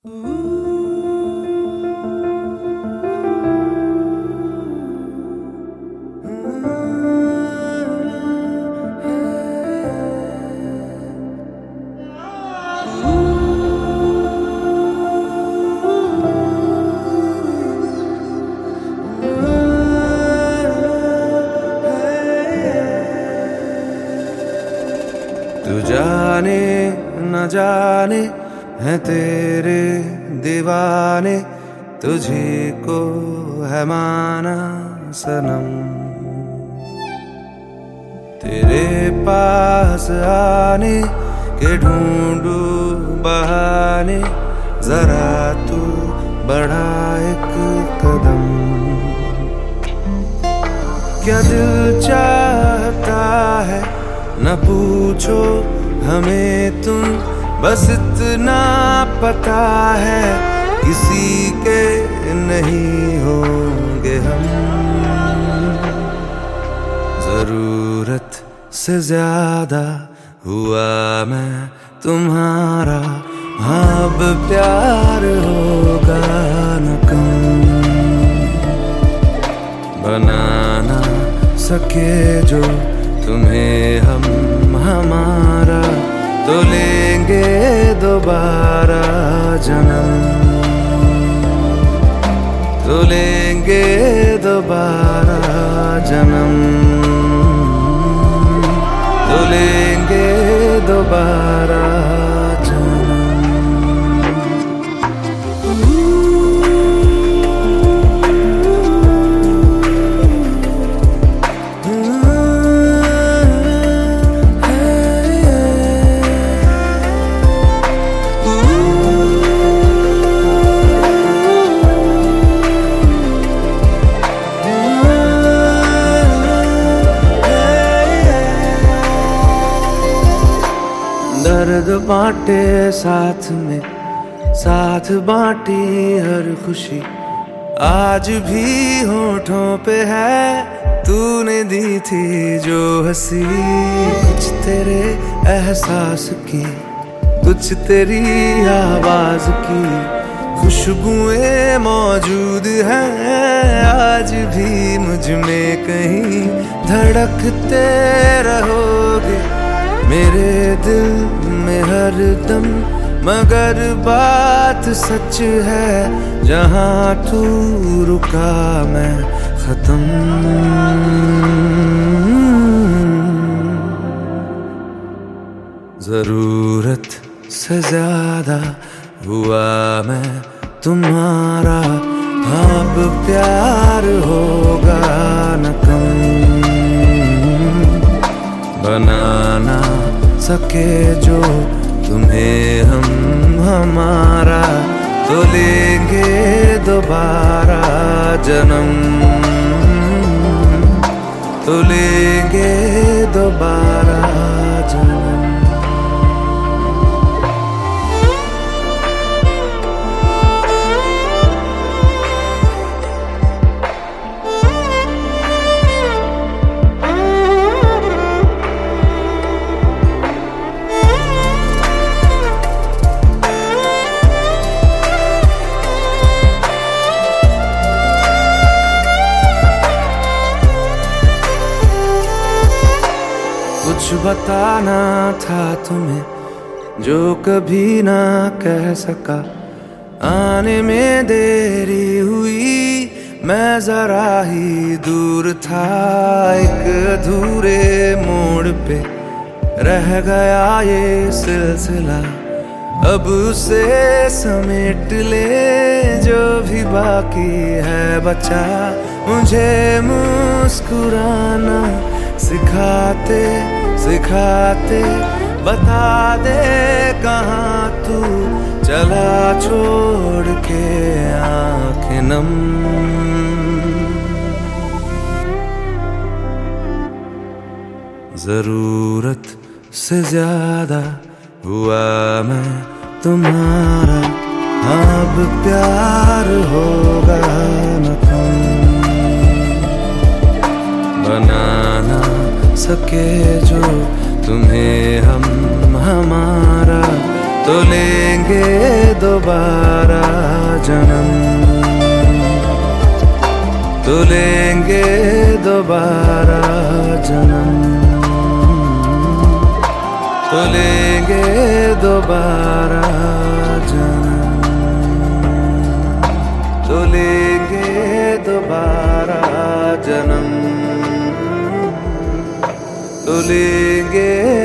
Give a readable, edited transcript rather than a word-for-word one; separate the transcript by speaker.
Speaker 1: तू जाने न जाने है तेरे दीवाने, तुझे को है माना सनम। तेरे पास आने के ढूंढू बहाने, जरा तू बढ़ा एक कदम। क्या दिल चाहता है न पूछो हमें तुम, बस इतना पता है किसी के नहीं होंगे हम। जरूरत से ज्यादा हुआ मैं तुम्हारा, अब प्यार होगा न कम। बनाना सके जो तुम्हें हम हमारा, तो लेंगे दोबारा जन्म, तो लेंगे दोबारा जन्म, तो लेंगे दोबारा जन्म। दर्द बांटे साथ में, साथ बांटी हर खुशी, आज भी होठों पे है तूने दी थी जो हंसी। कुछ तेरे एहसास की, कुछ तेरी आवाज की खुशबुएं मौजूद हैं आज भी मुझ में कहीं। धड़कते रहोगे मेरे दिल में हर दम, मगर बात सच है जहां तू रुका मैं खत्म। जरूरत से ज्यादा हुआ मैं तुम्हारा, अब प्यार होगा न कम। बनाना सके जो तुम्हें हम हमारा, तो लेंगे दोबारा जन्म, तो लेंगे दोबारा जन्म। कुछ बताना था तुम्हें जो कभी ना कह सका, आने में देरी हुई मैं जरा ही दूर था। एक अधूरे मोड़ पे रह गया ये सिलसिला, अब उसे समेट ले जो भी बाकी है बचा। मुझे मुस्कुराना सिखाते सिखाते बता दे कहाँ तू चला छोड़ के आँखें नम। जरूरत से ज्यादा हुआ मैं तुम्हारा, अब प्यार होगा न कम। बनाना सके जो तुम्हें हम हमारा, तो लेंगे दोबारा जन्म, तो लेंगे दोबारा जन्म, तो लेंगे दोबारा जन्म, तो लेंगे दोबारा जन्म, तो लेंगे